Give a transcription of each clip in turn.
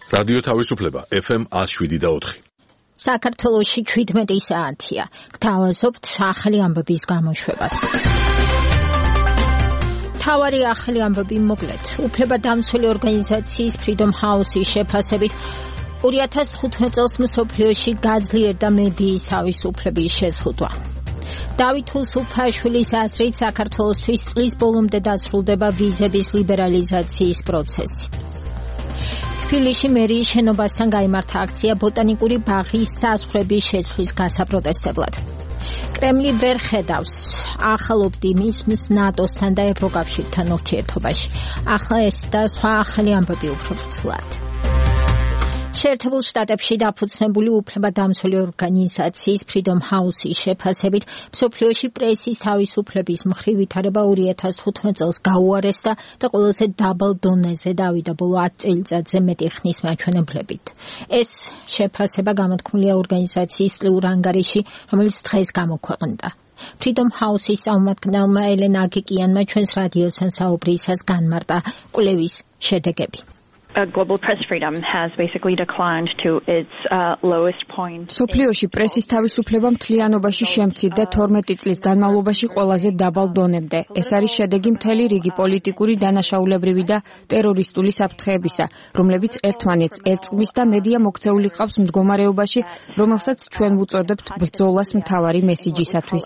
რადიო თავისუფლება FM 107.4. საქართველოში 17 საათია. გთავაზობთ ახალი ამბების გამოშვებას. თავარი ახალი ამბები მოკლედ. უფლებადამცველი ორგანიზაციის Freedom House-ის შეფასებით 2015 წელს მსოფლიოში გაძლიერდა მედიის თავისუფლების შეზღუდვა. დავით უსუფაშვილის აზრით საქართველოსთვის წლის ბოლომდე დასრულდება ვიზების ლიბერალიზაციის პროცესი. თბილისში მერიის შენობასთან გაიმართა აქცია ბოტანიკური ბაღის საზღვრების შეცვლის გასაპროტესტებლად. კრემლი ვერ ხედავს ახალ ოპტიმიზმს ნატოსთან და ევროკავშირთან ურთიერთობაში. ახლა ეს და სხვა ახალი ამბები უფრო ვრცლად. შეერთებულ შტატებში დაფუძნებული უფლებადამცველი ორგანიზაციის Freedom House-ის შეფასებით მსოფლიოში პრესის თავისუფლების მხრივ ვითარება 2015 წელს გაუარესდა და ყველაზე დაბალ დონეზე დავიდა ბოლო 10 წელიწადზე მეტი ხნის მაჩვენებლებით. ეს შეფასება გამოთქმულია ორგანიზაციის წლიურ ანგარიში, რომელიც დღეს გამოქვეყნდა. Freedom House-ის წარმომადგენელმა ელენა აგიკიანმა ჩვენს რადიოსთან საუბრისას განმარტა კვლევის შედეგები. Global press freedom has basically declined to its lowest point. სოფლიოში პრესის თავისუფლება მთლიანობაში შემცირდა 12 წლის განმავლობაში ყველაზე დაბალ დონემდე. ეს არის შედეგი მთელი რიგი პოლიტიკური, დანაშაულებრივი და ტერორისტული საფრთხეებისა, რომლებიც ერთმანეთს ერწყმის და მედია მოქცეული ყავს მდგომარეობაში, რომელსაც ჩვენ ვუწოდებთ ბრძოლას მთავარი მესიჯისათვის.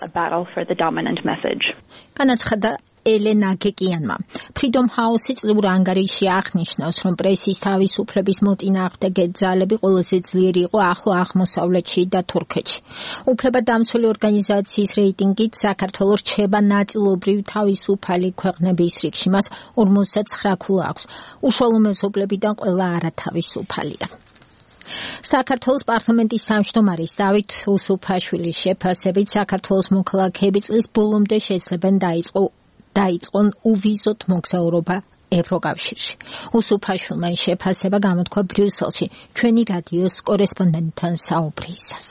განაცხადა ელენა აგიკიანმა. Freedom House-ი წლიურ ანგარიში აღნიშნავს, რომ პრესის თავისუფლების მოწინააღმდეგე ძალები ყველაზე ძლიერი იყო ახლო აღმოსავლეთში და თურქეთში. უფლებადამცველი ორგანიზაციის რეიტინგით საქართველო რჩება ნაწილობრივ თავისუფალი ქვეყნების რიგში, მას 59 ქულა აქვს. უშუალო მეზობლებიდან ყველა არათავისუფალია. საქართველოს პარლამენტის თავმჯდომარის დავით უსუფაშვილის შეფასებით საქართველოს მოქალაქეები წლის ბოლომდე შეძლებენ დაიწყონ უვიზოთ მოგზაურობა ევროკავშირში. უსუფაშვილმა შეფასება გამოთქვა ბრიუსელში ჩვენი რადიოს კორესპონდენტთან საუბრისას.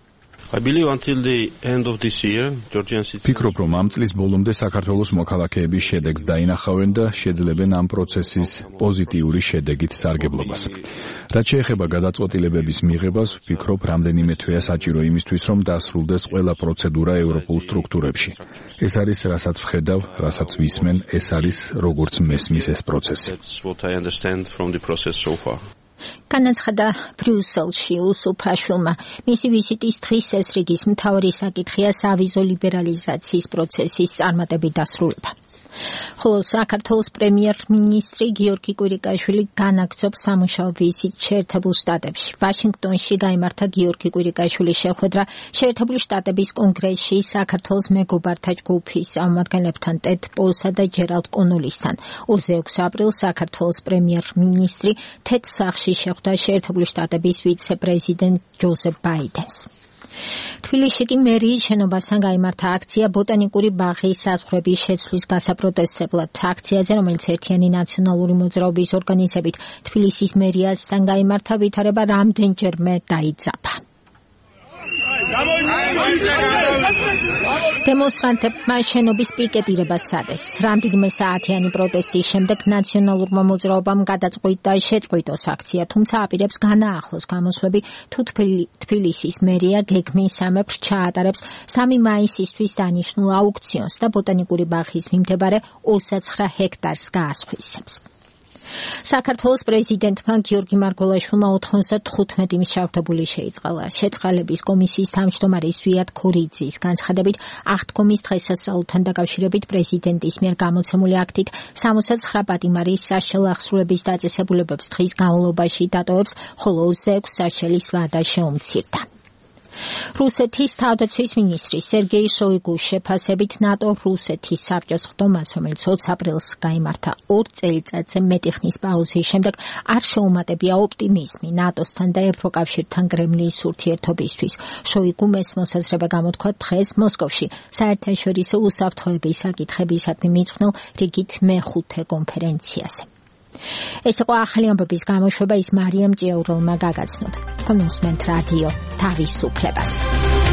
ფიქრობ, რომ ამ წლის ბოლომდე საქართველოს მოქალაქეების შედეგს დაინახავენ და შეძლებენ ამ პროცესის პოზიტიური შედეგით სარგებლობას. რაც შეეხება გადაწყვეტილებების მიღებას, ვფიქრობ, რამდენიმე თვეა საჭირო იმისთვის, რომ დასრულდეს ყველა პროცედურა ევროპულ სტრუქტურებში. ეს არის, რასაც ვხედავ, რასაც ვისმენ, ეს არის, როგორც მესმის ეს პროცესი. განაცხადა ბრიუსელში უსუფაშვილმა. მისი ვიზიტის დღის წესრიგის მთავარი საკითხია სავიზო ლიბერალიზაციის პროცესის წარმატებით დასრულება. ხოლო საქართველოს პრემიერ-მინისტრი გიორგი კვირიკაშვილი განაგრძობს სამუშაო ვიზიტს შეერთებულ შტატებში. ვაშინგტონში გაიმართა გიორგი კვირიკაშვილის შეხვედრა შეერთებული შტატების კონგრესში საქართველოს მეგობართა ჯგუფის წარმომადგენლებთან ტედ პოლსა და ჯერალდ კონოლისთან. 26 აპრილს საქართველოს პრემიერ-მინისტრი თეთ სახლში შეხვდა შეერთებული შტატების ვიცე-პრეზიდენტ ჯოზეფ ბაიდენს. თბილისში კი მერიის შენობასთან გაიმართა აქცია ბოტანიკური ბაღის საზღვრების შეცვლის გასაპროტესტებლად. აქციაზე, რომელიც ერთიანი ნაციონალური მოძრაობის ორგანიზებით თბილისის მერიასთან გაიმართა, ვითარება რამდენჯერმე დაიძაბა. დემონსტრანტებმა შენობის პიკეტირება სცადეს. რამდენიმე საათიანი პროტესტის შემდეგ ნაციონალურმა მოძრაობამ გადაწყვიტა შეწყვიტოს აქცია, თუმცა აპირებს განაახლოს გამოსვლები, თუ თბილისის მერია გეგმის სამეფრ ჩაატარებს 3 მაისისთვის დანიშნულ აუქციონს და ბოტანიკური ბაღის მიმდებარე 29 ჰექტარს გაასხვისებს. საქართველოს პრეზიდენტმა გიორგი მარგველაშვილმა 95 მსჯავრდებული შეიწყალა. შეწყალების კომისიის თავმჯდომარე ზვიად ქორიძის განცხადებით, აღდგომის დღესასწაულთან დაკავშირებით პრეზიდენტის მიერ გამოცემული აქტით 69 პატიმარი საშელ აღსრულების დაწესებულებებს დღის განმავლობაში დატოვებს, ხოლო 26 საშელის ვადა შეუმცირდა. რუსეთის თავდაცვის მინისტრი სერგეი შოიგუს შეფასებით ნატო-რუსეთის საბჭოს ხდომას, რომელიც 20 აპრილს გაიმართა 2 წელიწადზე მეტი ხნის პაუზის შემდეგ, არ შეუმატებია ოპტიმიზმი ნატოსთან და ევროკავშირთან კრემლის ურთიერთობისთვის. შოიგუმ ეს მოსაზრება გამოთქვა დღეს მოსკოვში საერთაშორისო უსაფრთხოების საკითხებისადმი მიძღვნილ რიგით მე-5 კონფერენციაზე. ეს იყო ახალი ამბების გამოშვება, ის მარიამ ჭიაურელმა გაგაცნოთ. თქვენ უსმენთ რადიო თავისუფლებას.